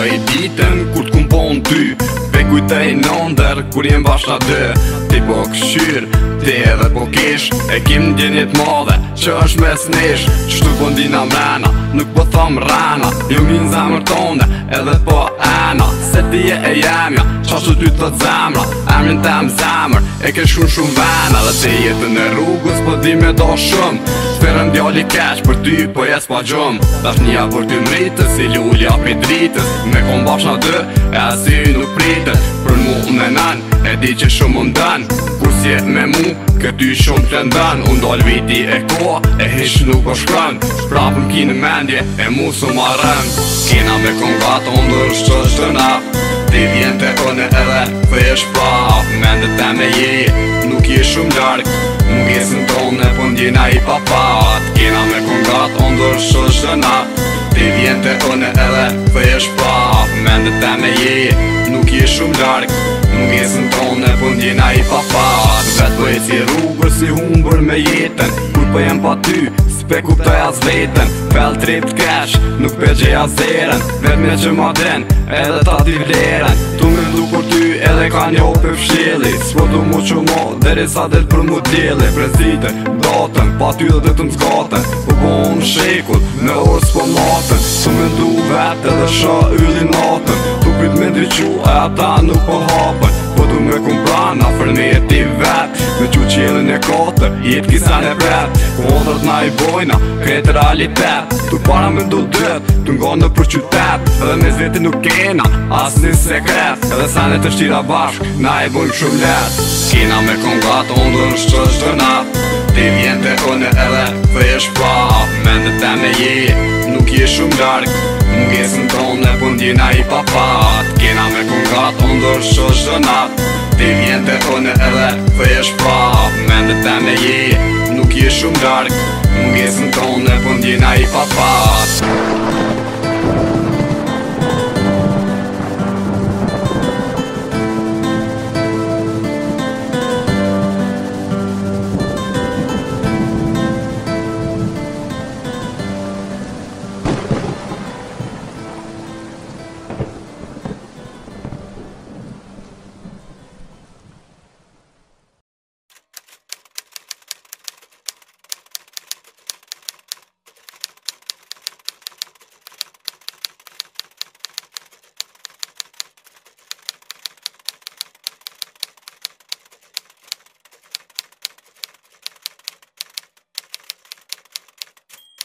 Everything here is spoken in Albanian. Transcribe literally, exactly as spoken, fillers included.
kujtoj ditën kur t'kum po në ty, pe kujtoj nëndër kur jem bashkë na dy. Ti po këshyr, ti edhe po kish, e kim ndjenjet madhe që është mes nesh. Qështu po ndina mrena, nuk po thom rana, ju min zemër tonde edhe po ena. Se ti e e jemja, qashtu ty të zemra, emrin tem zemër, e ke shkun shumë vena. Dhe ti jetën e rrugës po di me do shumë, sferën djali keq për ty po jes pa gjum. Dash nja për ty mritës, si lullja për dritës, me kom bashkë na dy, e asy nuk pritës. Për mu me nan, e di që shumë më ndan, kur si e me mu, këty shumë të ndan. Unë dal viti e koha, e hish nuk o shkran, prapëm ki në mendje, e mu su marrën. Kena me kongatë, unë dërsh që është të nap, ti vjen të une edhe thëjesh prap. Mendet e me je, nuk je shumë larg, mungesën tonë e po ndjena i papat. Kena me kongatë, unë dërsh që është të nap, ti vjen të une edhe thëjesh prap. Mendet e me je, nuk je shumë larg, mungesën tonë e po ndjena i papat. Vetë bëj si rrugër, si humbër me jetën, kur po jem pa ty, s'pe kuptoj as vetën. Fel trip t'kesh, nuk pe gjej as zeren, vetë me që ma den, edhe ta t'i vleren. Tu me ndu për ty, edhe ka një ope fshili, s'po du mu që mo, deri sa del për mu t'djeli. Prezite, datën, pa ty dhe dhe të m'zgatën, po po më shekull, në orë s'po matën. Tu me ndu vetë, edhe shë yllin natën, tu prit me ndryqu, e ata nuk po hapën. Po du me kumbra, na fërnet t'i vetë, me qu qelën e katër, jetë kisa në bret. Po odhët na i bojna, kretë realitet, tu para me ndu dët, tu nga në për qytet. Edhe me zveti nuk kena, as një sekret, edhe sene të shtira bashk, na i bojmë shumë let. Kena me kongat, ondër në shtë shtë nat, ti vjen të une edhe thëjesh prap. Mendet e me je, nuk je shumë larg, mungesën tonë e po ndjena i papat. Kena me kongat, ondër në shtë shtë nat, ti vjen të une edhe thëjesh prap. Mendet e me je, nuk je shumë larg, mungesën tonë e po ndjena i papat.